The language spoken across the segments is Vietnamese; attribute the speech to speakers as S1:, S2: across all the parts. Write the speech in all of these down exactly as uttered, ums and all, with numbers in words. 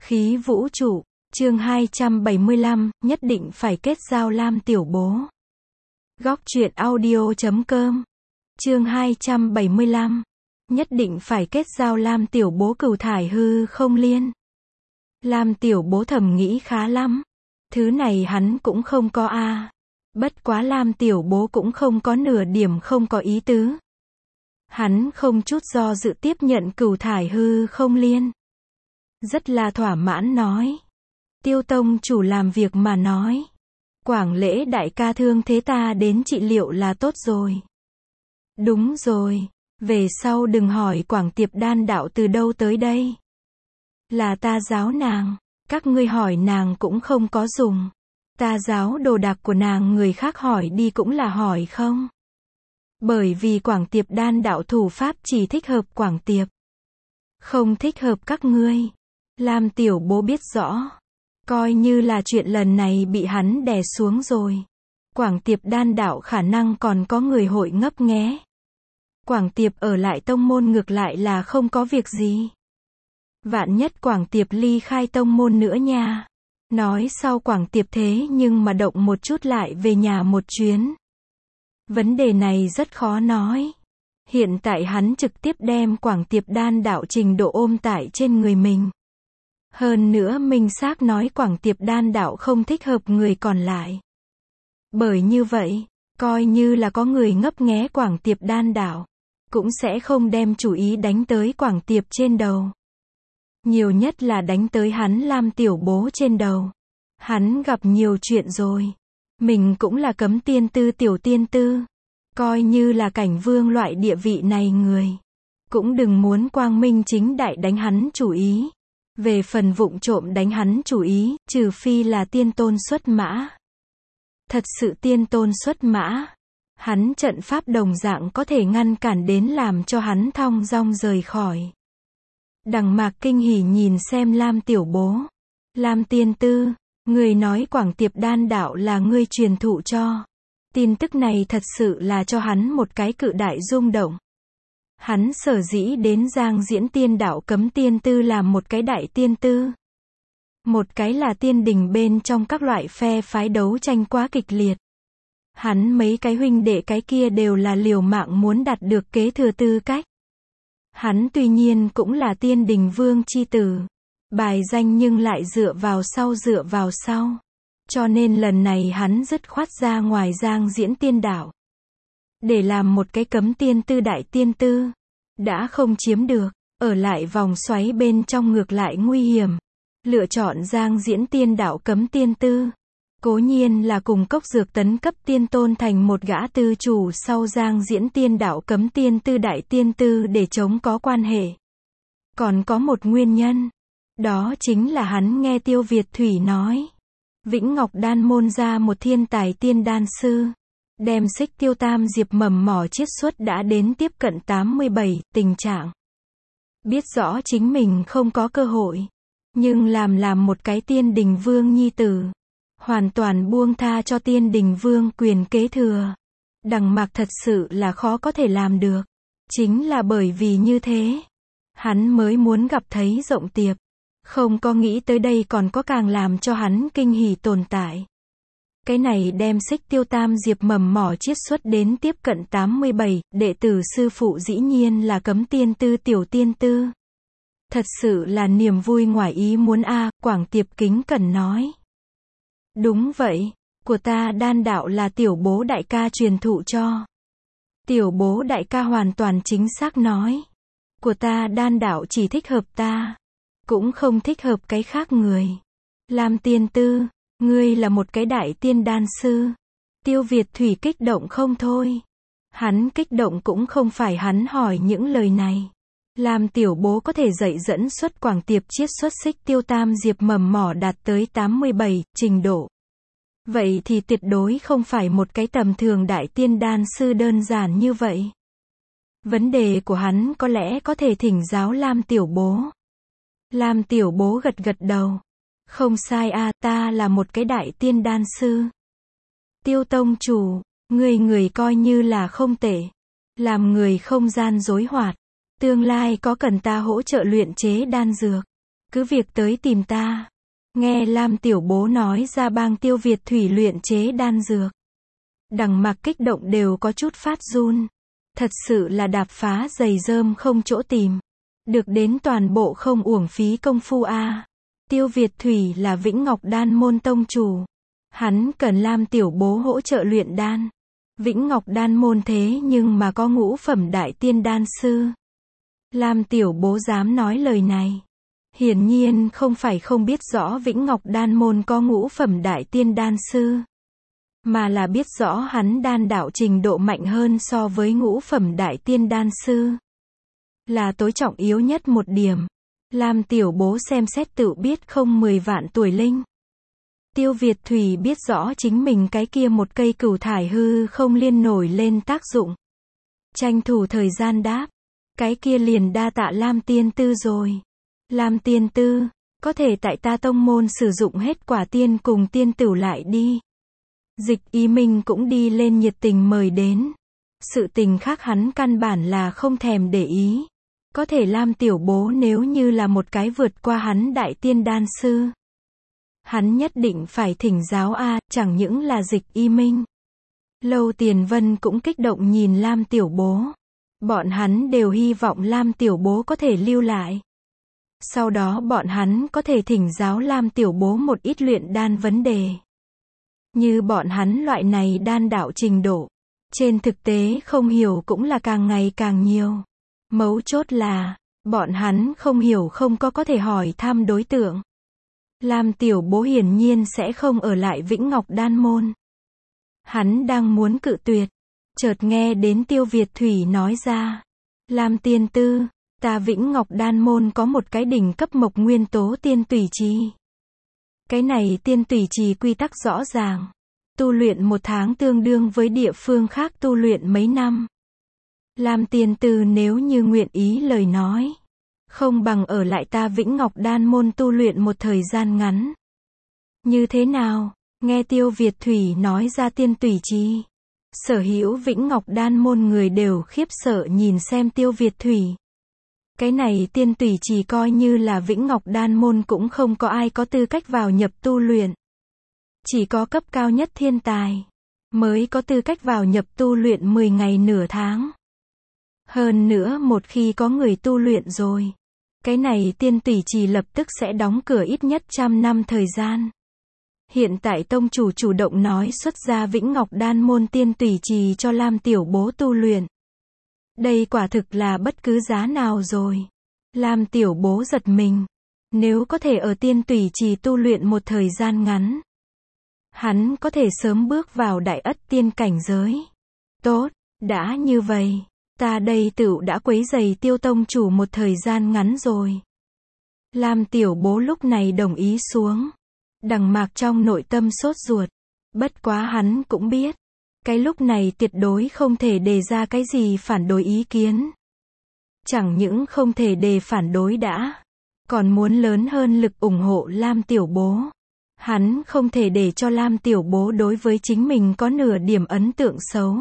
S1: Khí vũ trụ, chương hai trăm bảy mươi lăm, nhất định phải kết giao Lam Tiểu Bố. Góc truyện audio chấm com. Chương hai trăm bảy mươi lăm, nhất định phải kết giao Lam Tiểu Bố cửu thải hư không liên. Lam Tiểu Bố thầm nghĩ khá lắm. Thứ này hắn cũng không có a. À. Bất quá Lam Tiểu Bố cũng không có nửa điểm không có ý tứ. Hắn không chút do dự tiếp nhận cửu thải hư không liên. Rất là thỏa mãn nói. Tiêu tông chủ làm việc mà nói. Quảng Lễ đại ca thương thế ta đến trị liệu là tốt rồi. Đúng rồi. Về sau đừng hỏi Quảng Tiệp đan đạo từ đâu tới đây. Là ta giáo nàng. Các ngươi hỏi nàng cũng không có dùng. Ta giáo đồ đạc của nàng người khác hỏi đi cũng là hỏi không. Bởi vì Quảng Tiệp đan đạo thủ pháp chỉ thích hợp Quảng Tiệp. Không thích hợp các ngươi. Lam Tiểu Bố biết rõ. Coi như là chuyện lần này bị hắn đè xuống rồi. Quảng Tiệp đan đạo khả năng còn có người hội ngấp nghé. Quảng Tiệp ở lại tông môn ngược lại là không có việc gì. Vạn nhất Quảng Tiệp ly khai tông môn nữa nha. Nói sau Quảng Tiệp thế nhưng mà động một chút lại về nhà một chuyến. Vấn đề này rất khó nói. Hiện tại hắn trực tiếp đem Quảng Tiệp đan đạo trình độ ôm tại trên người mình. Hơn nữa minh xác nói Quảng Tiệp đan đạo không thích hợp người còn lại. Bởi như vậy, coi như là có người ngấp nghé Quảng Tiệp đan đạo, cũng sẽ không đem chủ ý đánh tới Quảng Tiệp trên đầu. Nhiều nhất là đánh tới hắn Lam Tiểu Bố trên đầu. Hắn gặp nhiều chuyện rồi. Mình cũng là cấm tiên tư tiểu tiên tư. Coi như là cảnh vương loại địa vị này người. Cũng đừng muốn quang minh chính đại đánh hắn chủ ý. Về phần vụng trộm đánh hắn chủ ý, trừ phi là tiên tôn xuất mã. Thật sự tiên tôn xuất mã. Hắn trận pháp đồng dạng có thể ngăn cản đến làm cho hắn thong dong rời khỏi. Đằng Mạc kinh hỉ nhìn xem Lam Tiểu Bố. Lam tiên tư, người nói Quảng Tiệp đan đạo là ngươi truyền thụ cho. Tin tức này thật sự là cho hắn một cái cự đại rung động. Hắn sở dĩ đến Giang Diễn Tiên đạo cấm tiên tư làm một cái đại tiên tư. Một cái là tiên đình bên trong các loại phe phái đấu tranh quá kịch liệt. Hắn mấy cái huynh đệ cái kia đều là liều mạng muốn đạt được kế thừa tư cách. Hắn tuy nhiên cũng là tiên đình vương chi tử. Bài danh nhưng lại dựa vào sau dựa vào sau. Cho nên lần này hắn dứt khoát ra ngoài Giang Diễn Tiên đạo. Để làm một cái cấm tiên tư đại tiên tư. Đã không chiếm được. Ở lại vòng xoáy bên trong ngược lại nguy hiểm. Lựa chọn Giang Diễn Tiên đạo cấm tiên tư. Cố nhiên là cùng cốc dược tấn cấp tiên tôn thành một gã tư chủ sau Giang Diễn Tiên đạo cấm tiên tư đại tiên tư để chống có quan hệ. Còn có một nguyên nhân. Đó chính là hắn nghe Tiêu Việt Thủy nói. Vĩnh Ngọc đan môn ra một thiên tài tiên đan sư. Đem xích tiêu tam diệp mầm mỏ chiết xuất đã đến tiếp cận tám mươi bảy, tình trạng. Biết rõ chính mình không có cơ hội. Nhưng làm làm một cái tiên đình vương nhi tử. Hoàn toàn buông tha cho tiên đình vương quyền kế thừa. Đằng Mạc thật sự là khó có thể làm được. Chính là bởi vì như thế. Hắn mới muốn gặp thấy Rộng Tiệp. Không có nghĩ tới đây còn có càng làm cho hắn kinh hỉ tồn tại. Cái này đem xích tiêu tam diệp mầm mỏ chiết xuất đến tiếp cận tám mươi bảy, đệ tử sư phụ dĩ nhiên là cấm tiên tư tiểu tiên tư. Thật sự là niềm vui ngoài ý muốn a. À, Quảng Tiệp kính cẩn nói. Đúng vậy, của ta đan đạo là Tiểu Bố đại ca truyền thụ cho. Tiểu Bố đại ca hoàn toàn chính xác nói. Của ta đan đạo chỉ thích hợp ta. Cũng không thích hợp cái khác người. Lam tiên tư, ngươi là một cái đại tiên đan sư. Tiêu Việt Thủy kích động không thôi. Hắn kích động cũng không phải hắn hỏi những lời này. Lam Tiểu Bố có thể dạy dẫn xuất Quảng Tiệp chiết xuất xích tiêu tam diệp mầm mỏ đạt tới tám mươi bảy, trình độ. Vậy thì tuyệt đối không phải một cái tầm thường đại tiên đan sư đơn giản như vậy. Vấn đề của hắn có lẽ có thể thỉnh giáo Lam Tiểu Bố. Lam Tiểu Bố gật gật đầu. Không sai a, à, ta là một cái đại tiên đan sư. Tiêu tông chủ, người người coi như là không tệ. Làm người không gian dối hoạt. Tương lai có cần ta hỗ trợ luyện chế đan dược. cứ việc tới tìm ta. Nghe Lam Tiểu Bố nói ra bang Tiêu Việt Thủy luyện chế đan dược. Đằng Mạc kích động đều có chút phát run. Thật sự là đạp phá giày rơm không chỗ tìm. Được đến toàn bộ không uổng phí công phu a. À. Tiêu Việt Thủy là Vĩnh Ngọc Đan môn tông chủ. Hắn cần Lam Tiểu Bố hỗ trợ luyện đan. Vĩnh Ngọc Đan môn thế nhưng mà có ngũ phẩm đại tiên đan sư. Lam Tiểu Bố dám nói lời này. Hiển nhiên không phải không biết rõ Vĩnh Ngọc Đan môn có ngũ phẩm đại tiên đan sư. Mà là biết rõ hắn đan đạo trình độ mạnh hơn so với ngũ phẩm đại tiên đan sư. Là tối trọng yếu nhất một điểm. Lam Tiểu Bố xem xét tự biết không mười vạn tuổi linh. Tiêu Việt Thủy biết rõ chính mình cái kia một cây cửu thải hư không liên nổi lên tác dụng. Tranh thủ thời gian đáp. Cái kia liền đa tạ Lam tiên tư rồi. Lam tiên tư, có thể tại ta tông môn sử dụng hết quả tiên cùng tiên tửu lại đi. Dịch Y Minh cũng đi lên nhiệt tình mời đến. Sự tình khác hắn căn bản là không thèm để ý. Có thể Lam Tiểu Bố nếu như là một cái vượt qua hắn đại tiên đan sư. Hắn nhất định phải thỉnh giáo a, chẳng những là Dịch Y Minh. Lâu Tiền Vân cũng kích động nhìn Lam Tiểu Bố. Bọn hắn đều hy vọng Lam Tiểu Bố có thể lưu lại. Sau đó bọn hắn có thể thỉnh giáo Lam Tiểu Bố một ít luyện đan vấn đề. Như bọn hắn loại này đan đạo trình độ. Trên thực tế không hiểu cũng là càng ngày càng nhiều. Mấu chốt là, bọn hắn không hiểu không có có thể hỏi thăm đối tượng. Lam Tiểu Bố hiển nhiên sẽ không ở lại Vĩnh Ngọc Đan môn. Hắn đang muốn cự tuyệt. Chợt nghe đến Tiêu Việt Thủy nói ra. Lam tiên tư, ta Vĩnh Ngọc Đan môn có một cái đỉnh cấp mộc nguyên tố tiên tùy trì. Cái này tiên tùy trì quy tắc rõ ràng. Tu luyện một tháng tương đương với địa phương khác tu luyện mấy năm. Lam tiên tư nếu như nguyện ý lời nói. Không bằng ở lại ta Vĩnh Ngọc Đan môn tu luyện một thời gian ngắn. Như thế nào? Nghe Tiêu Việt Thủy nói ra tiên tùy trì. Sở hữu Vĩnh Ngọc Đan môn người đều khiếp sợ nhìn xem Tiêu Việt Thủy. Cái này tiên tùy trì coi như là Vĩnh Ngọc Đan môn cũng không có ai có tư cách vào nhập tu luyện. Chỉ có cấp cao nhất thiên tài mới có tư cách vào nhập tu luyện mười ngày nửa tháng. Hơn nữa một khi có người tu luyện rồi, cái này tiên tùy trì lập tức sẽ đóng cửa ít nhất trăm năm thời gian. Hiện tại tông chủ chủ động nói xuất ra Vĩnh Ngọc Đan môn tiên tùy trì cho Lam Tiểu Bố tu luyện. Đây quả thực là bất cứ giá nào rồi. Lam Tiểu Bố giật mình. Nếu có thể ở tiên tùy trì tu luyện một thời gian ngắn, hắn có thể sớm bước vào đại ất tiên cảnh giới. Tốt, đã như vậy, ta đây tựu đã quấy rầy Tiêu tông chủ một thời gian ngắn rồi. Lam Tiểu Bố lúc này đồng ý xuống. Đằng Mạc trong nội tâm sốt ruột. Bất quá hắn cũng biết. Cái lúc này tuyệt đối không thể đề ra cái gì phản đối ý kiến. Chẳng những không thể đề phản đối đã. Còn muốn lớn hơn lực ủng hộ Lam Tiểu Bố. Hắn không thể để cho Lam Tiểu Bố đối với chính mình có nửa điểm ấn tượng xấu.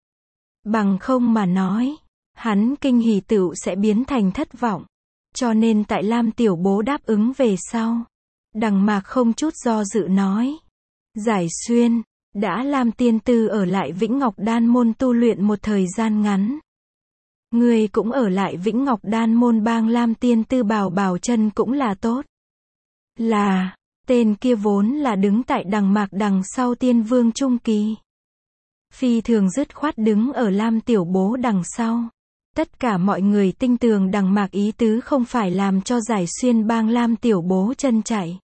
S1: Bằng không mà nói. Hắn kinh hỉ tựu sẽ biến thành thất vọng. Cho nên tại Lam Tiểu Bố đáp ứng về sau. Đằng Mạc không chút do dự nói. Giải Xuyên, đã Lam tiên tư ở lại Vĩnh Ngọc Đan môn tu luyện một thời gian ngắn. Người cũng ở lại Vĩnh Ngọc Đan môn bang Lam tiên tư bảo bảo chân cũng là tốt. Là, tên kia vốn là đứng tại đằng Mạc đằng sau tiên vương trung kỳ. Phi thường dứt khoát đứng ở Lam Tiểu Bố đằng sau. Tất cả mọi người tinh tường đằng Mạc ý tứ không phải làm cho Giải Xuyên bang Lam Tiểu Bố chân chạy.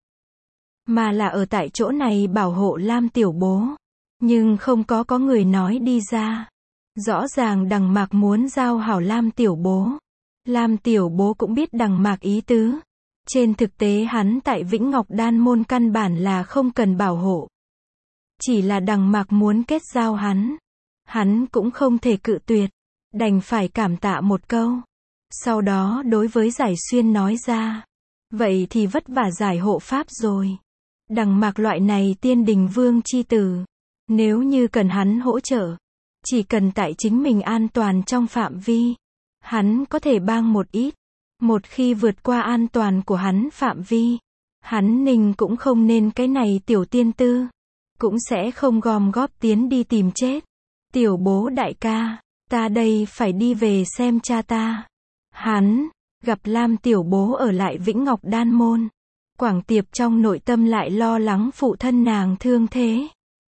S1: Mà là ở tại chỗ này bảo hộ Lam Tiểu Bố. Nhưng không có có người nói đi ra. Rõ ràng đằng Mạc muốn giao hảo Lam Tiểu Bố. Lam Tiểu Bố cũng biết đằng Mạc ý tứ. Trên thực tế hắn tại Vĩnh Ngọc Đan môn căn bản là không cần bảo hộ. Chỉ là đằng Mạc muốn kết giao hắn. Hắn cũng không thể cự tuyệt. Đành phải cảm tạ một câu. Sau đó đối với Giải Xuyên nói ra. Vậy thì vất vả Giải hộ pháp rồi. Đằng Mạc loại này tiên đình vương chi tử. Nếu như cần hắn hỗ trợ. Chỉ cần tại chính mình an toàn trong phạm vi. Hắn có thể bang một ít. Một khi vượt qua an toàn của hắn phạm vi, hắn Ninh cũng không nên cái này tiểu tiên tư. Cũng sẽ không gom góp tiến đi tìm chết. Tiểu bố đại ca, ta đây phải đi về xem cha ta. Hắn, gặp Lam tiểu bố ở lại Vĩnh Ngọc Đan Môn. Quảng Tiệp trong nội tâm lại lo lắng phụ thân nàng thương thế.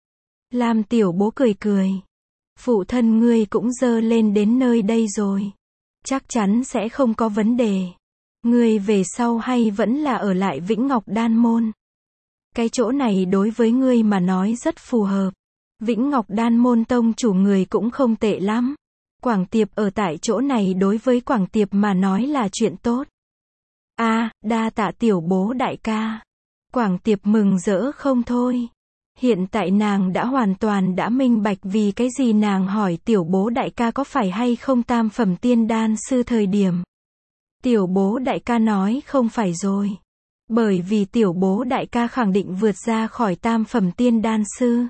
S1: Lam tiểu bố cười cười. Phụ thân ngươi cũng dơ lên đến nơi đây rồi. Chắc chắn sẽ không có vấn đề. Ngươi về sau hay vẫn là ở lại Vĩnh Ngọc Đan Môn. Cái chỗ này đối với ngươi mà nói rất phù hợp. Vĩnh Ngọc Đan Môn tông chủ người cũng không tệ lắm. Quảng Tiệp ở tại chỗ này đối với Quảng Tiệp mà nói là chuyện tốt. A, à, đa tạ tiểu bố đại ca. Quảng Tiệp mừng rỡ không thôi. Hiện tại nàng đã hoàn toàn đã minh bạch vì cái gì nàng hỏi tiểu bố đại ca có phải hay không tam phẩm tiên đan sư thời điểm. Tiểu bố đại ca nói không phải rồi. Bởi vì tiểu bố đại ca khẳng định vượt ra khỏi tam phẩm tiên đan sư.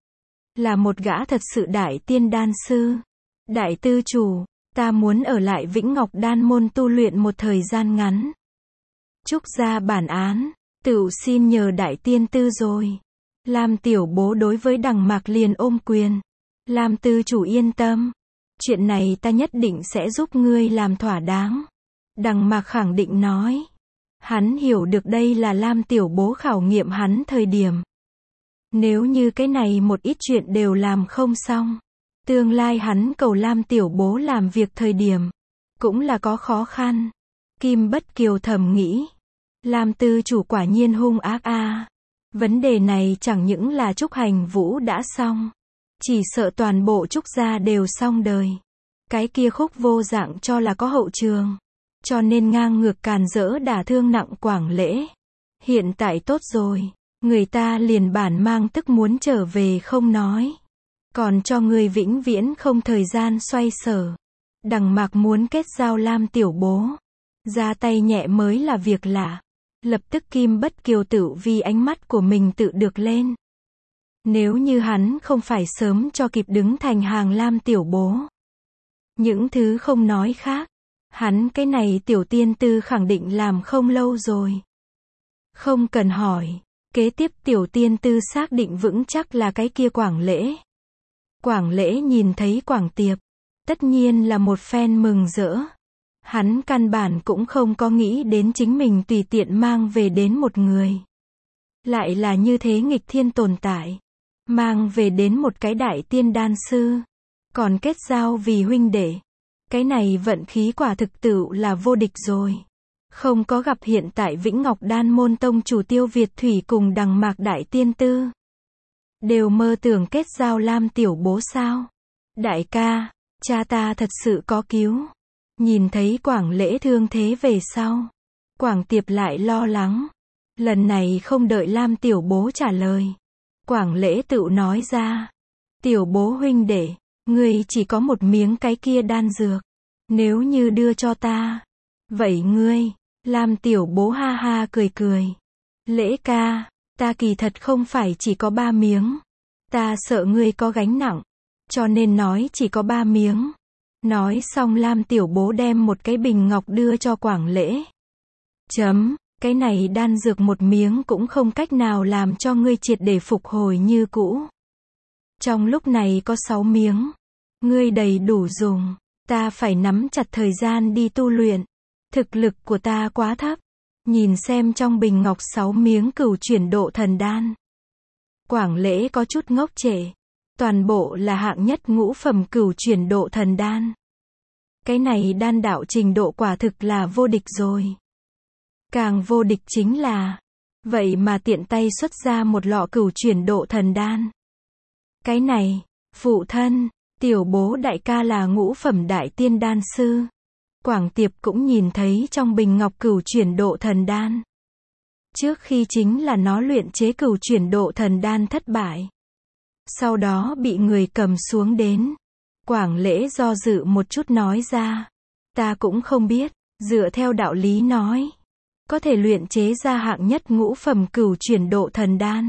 S1: Là một gã thật sự đại tiên đan sư. Đại tư chủ, ta muốn ở lại Vĩnh Ngọc Đan Môn tu luyện một thời gian ngắn. Trúc ra bản án, tựu xin nhờ đại tiên tư rồi. Lam tiểu bố đối với Đằng Mạc liền ôm quyền. Lam tư chủ yên tâm. Chuyện này ta nhất định sẽ giúp ngươi làm thỏa đáng. Đằng Mạc khẳng định nói. Hắn hiểu được đây là Lam tiểu bố khảo nghiệm hắn thời điểm. Nếu như cái này một ít chuyện đều làm không xong. Tương lai hắn cầu Lam tiểu bố làm việc thời điểm. Cũng là có khó khăn. Kim Bất Kiều thầm nghĩ. Lam tư chủ quả nhiên hung ác a. À. Vấn đề này chẳng những là Trúc Hành Vũ đã xong. Chỉ sợ toàn bộ Trúc gia đều xong đời. Cái kia Khúc Vô Dạng cho là có hậu trường. Cho nên ngang ngược càn rỡ đả thương nặng Quảng Lễ. Hiện tại tốt rồi. Người ta liền bản mang tức muốn trở về không nói. Còn cho người vĩnh viễn không thời gian xoay sở. Đằng Mạc muốn kết giao Lam tiểu bố. Ra tay nhẹ mới là việc lạ. Lập tức Kim Bất Kiều tự vì ánh mắt của mình tự được lên. Nếu như hắn không phải sớm cho kịp đứng thành hàng Lam tiểu bố. Những thứ không nói khác. Hắn cái này tiểu tiên tư khẳng định làm không lâu rồi. Không cần hỏi. Kế tiếp tiểu tiên tư xác định vững chắc là cái kia Quảng Lễ. Quảng Lễ nhìn thấy Quảng Tiệp. Tất nhiên là một phen mừng rỡ. Hắn căn bản cũng không có nghĩ đến chính mình tùy tiện mang về đến một người. Lại là như thế nghịch thiên tồn tại. Mang về đến một cái đại tiên đan sư. Còn kết giao vì huynh đệ. Cái này vận khí quả thực tự là vô địch rồi. Không có gặp hiện tại Vĩnh Ngọc Đan Môn tông chủ Tiêu Việt Thủy cùng Đằng Mạc đại tiên tư. Đều mơ tưởng kết giao Lam tiểu bố sao. Đại ca, cha ta thật sự có cứu. Nhìn thấy Quảng Lễ thương thế về sau. Quảng Tiệp lại lo lắng. Lần này không đợi Lam tiểu bố trả lời. Quảng Lễ tự nói ra. Tiểu bố huynh đệ, ngươi chỉ có một miếng cái kia đan dược. Nếu như đưa cho ta. Vậy ngươi, Lam tiểu bố ha ha cười cười. Lễ ca, ta kỳ thật không phải chỉ có ba miếng. Ta sợ ngươi có gánh nặng. Cho nên nói chỉ có ba miếng. Nói xong Lam tiểu bố đem một cái bình ngọc đưa cho Quảng Lễ. Chấm, cái này đan dược một miếng cũng không cách nào làm cho ngươi triệt để phục hồi như cũ. Trong lúc này có sáu miếng. Ngươi đầy đủ dùng. Ta phải nắm chặt thời gian đi tu luyện. Thực lực của ta quá thấp. Nhìn xem trong bình ngọc sáu miếng cửu chuyển độ thần đan. Quảng Lễ có chút ngốc trệ. Toàn bộ là hạng nhất ngũ phẩm cửu chuyển độ thần đan. Cái này đan đạo trình độ quả thực là vô địch rồi. Càng vô địch chính là, vậy mà tiện tay xuất ra một lọ cửu chuyển độ thần đan. Cái này, phụ thân, tiểu bố đại ca là ngũ phẩm đại tiên đan sư. Quảng Tiệp cũng nhìn thấy trong bình ngọc cửu chuyển độ thần đan. Trước khi chính là nó luyện chế cửu chuyển độ thần đan thất bại. Sau đó bị người cầm xuống đến. Quảng Lễ do dự một chút nói ra. Ta cũng không biết, dựa theo đạo lý nói. Có thể luyện chế ra hạng nhất ngũ phẩm cửu chuyển độ thần đan.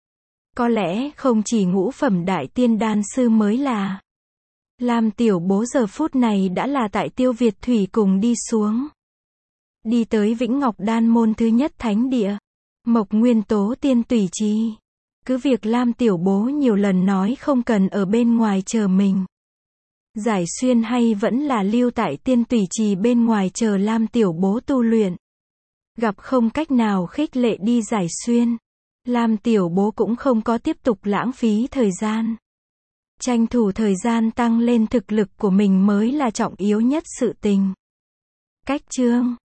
S1: Có lẽ không chỉ ngũ phẩm đại tiên đan sư mới là. Lam tiểu bố giờ phút này đã là tại Tiêu Việt Thủy cùng đi xuống. Đi tới Vĩnh Ngọc Đan môn thứ nhất thánh địa. Mộc Nguyên Tố tiên tùy trì. Cứ việc Lam tiểu bố nhiều lần nói không cần ở bên ngoài chờ mình. Giải xuyên hay vẫn là lưu tại tiên tùy trì bên ngoài chờ Lam tiểu bố tu luyện. Gặp không cách nào khích lệ đi giải xuyên. Lam tiểu bố cũng không có tiếp tục lãng phí thời gian. Tranh thủ thời gian tăng lên thực lực của mình mới là trọng yếu nhất sự tình. Cách chương